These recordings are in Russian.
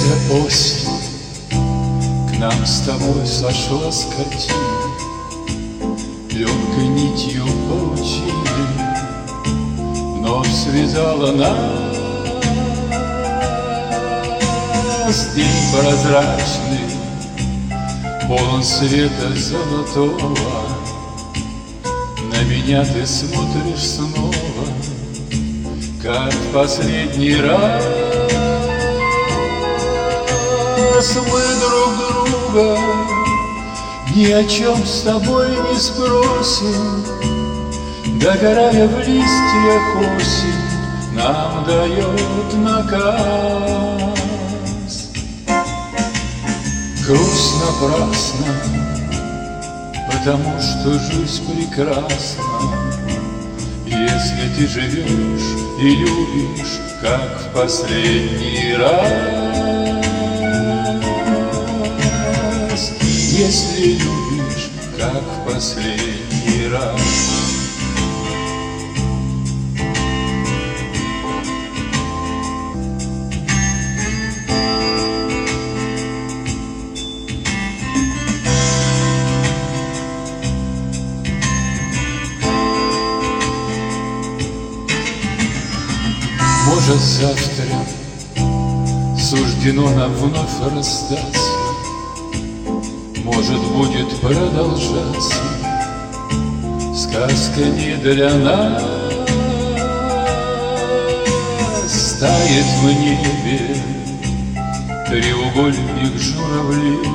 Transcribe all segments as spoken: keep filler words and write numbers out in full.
Это осень, к нам с тобой сошла с картины, легкой нитью паутины вновь связала нас. День прозрачный, полон света золотого, на меня ты смотришь снова, как в последний раз. Мы друг друга ни о чем с тобой не спросим, догорая в листьях осень нам дает наказ. Грусть напрасна, потому что жизнь прекрасна, если ты живешь и любишь, как в последний раз. Если любишь, как в последний раз. Может, завтра суждено нам вновь расстаться, может, будет продолжаться сказка не для нас. Тает в небе треугольник журавлей,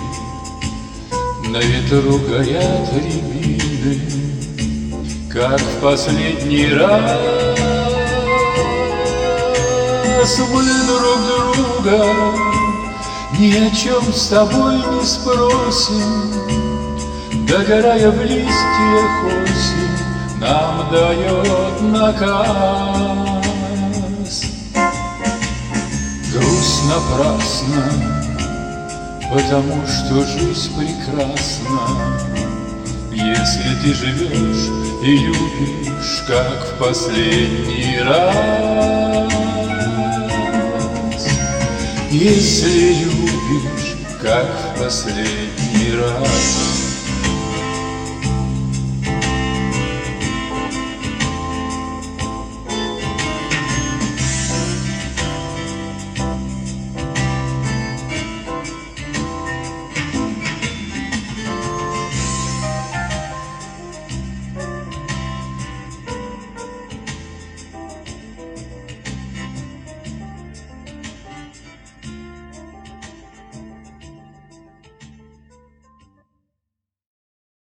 на ветру горят рябины, как в последний раз. Мы друг друга ни о чем с тобой не спросим, догорая в листьях осень нам дает наказ. Грусть напрасна, потому что жизнь прекрасна, если ты живешь и любишь, как в последний раз. Если любишь, как в последний раз.